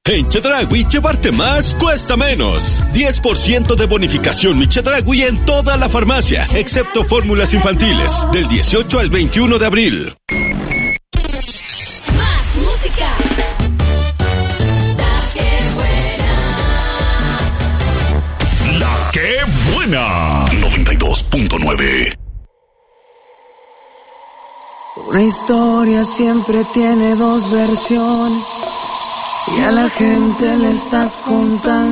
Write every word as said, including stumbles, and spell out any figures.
En Chedraui, llevarte más cuesta menos. diez por ciento de bonificación Mi Chedraui en toda la farmacia, excepto fórmulas infantiles, del dieciocho al veintiuno de abril. Más música. La que buena. La que buena. noventa y dos punto nueve. Una historia siempre tiene dos versiones y a la gente le estás contando